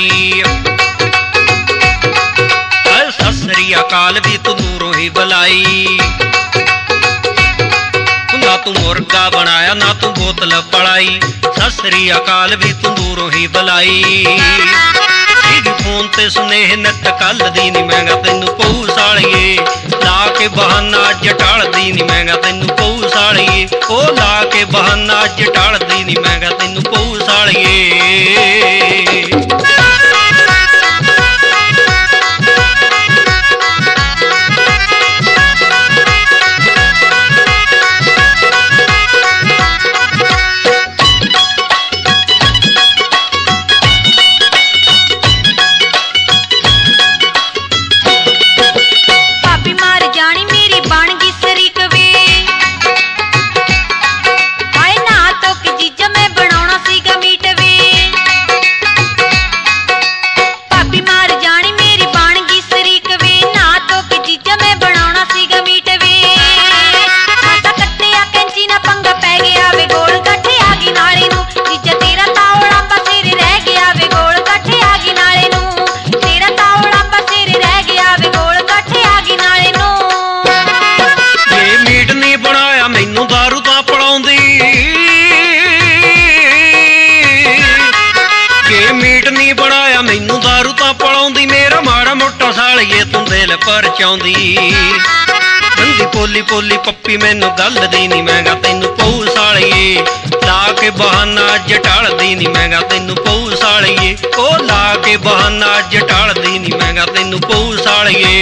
सत श्री अकाल भी तू दूरों ही बुलाई। ना तू मुर्गा बनाया ना तू बोतल पड़ाई, सत श्री अकाल भी तू दूरों ही बुलाई। फोन ते सुनेह नट कल दी नी महंगा तेनू पऊ सालिए, ला के बहाना अज टालदी नी महंगा तेनू पऊ सालिए। ओ ला के बहाना अज टालदी नी महंगा तेनू पऊ सालिए। परचाउंदी बंदी पोली पोली पप्पी मैनू गल दी नी महंगा तेनू पऊ सालिए। ला के बहाना अज टालदी नी महंगा तेनू पऊ सालिए। ओ ला के बहाना अज टालदी नी महंगा तेनू पऊ सालिए।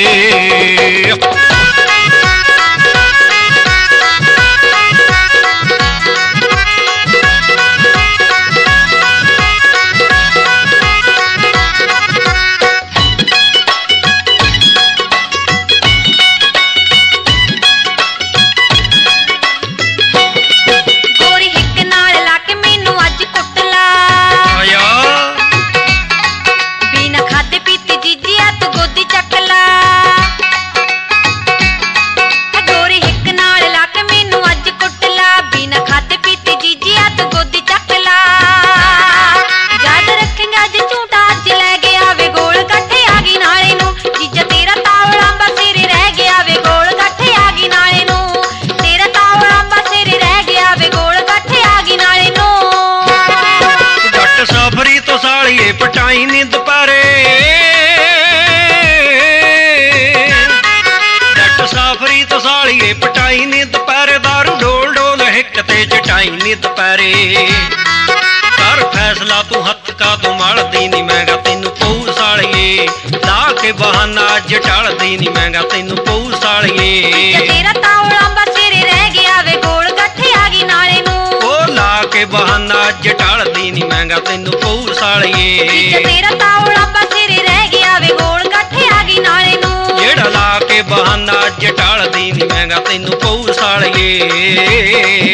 पटाई नी दुपहरे जट साफरी तो सालिए पटाई नी दुपहरे, दारू डोल डोल हिक ते चटाई नी दुपहरे। कर फैसला तू हथ का तू मलदी नी महंगा तेनू पऊ सालिए। ला के बहाना अज टालदी नी महंगा तेनू पऊ सालिए। तेरा तावड़ा बसेरे रह गया वे गोल गठे आ गई नाले नू। ओ ला के बहाना अज टालदी नी महंगा तेनू पऊ सालिए। तेरा तावड़ा बसेरे रह गया वे गोल गठे आ गई नाले नू। जेड़ा ला के बहाना अज टालदी नी महंगा तेनू पऊ सालिए।